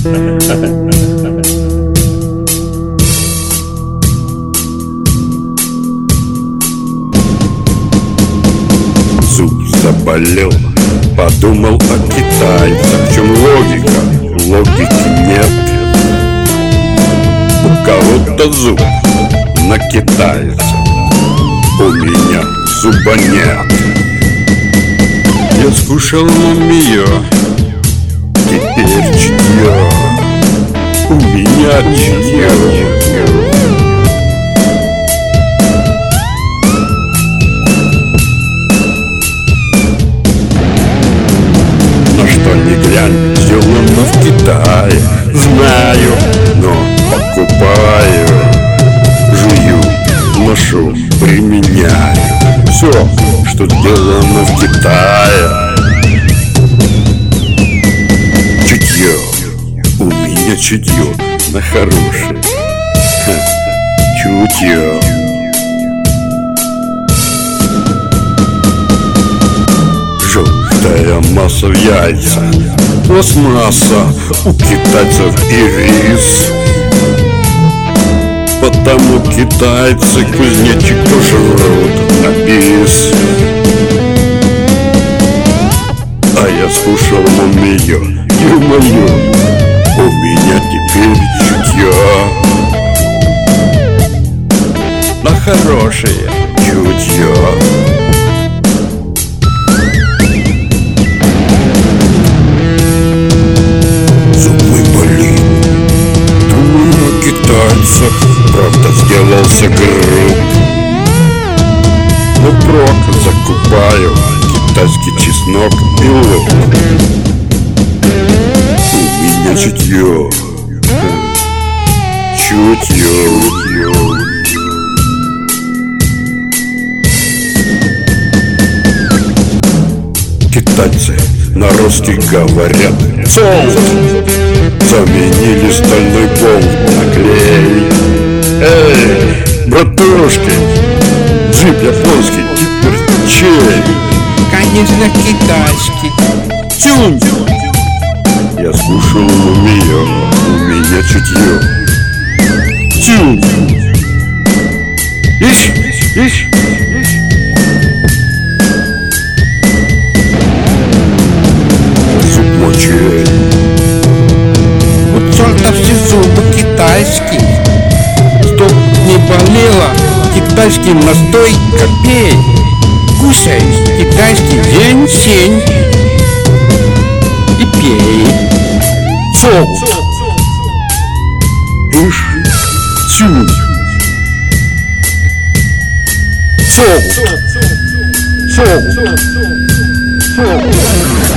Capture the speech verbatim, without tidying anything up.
Зуб заболел, подумал о китайцах. В чем логика? Логики нет. У кого-то зуб на китайца, у меня зуба нет. Я скушал мумию, теперь чье? У меня чье? На что ни глянь, сделано в Китае. Знаю, но покупаю, жую, ношу, применяю. Все, что сделано в Китае. Чутье, у меня чутье на хорошее. Ха, чутье. Желтая масса в яйцах, пластмасса у китайцев и рис. Потому китайцы кузнечиков жрут на бис. А я скушал мумию, ё-моё, у меня теперь чутье на хорошее чутье. Правда, сделался груб, но прок закупаю китайский чеснок и лук. У меня чутье, чутье. Китайцы на русский говорят солд. Заменили стальной болт на клей. Эй, братушки, джип японский теперь чей? Конечно, китайский. Тюнь! Я скушал мумию, у меня чутье. Тюнь! Ищ, ищ, ищ. Зуб мочей. Чертовски зубы китайские. Чтоб не болело, китайский настой копей. Кушай китайский жень-сень и пей. Солд! Ишь, тюнь! Солд! Солд! Солд!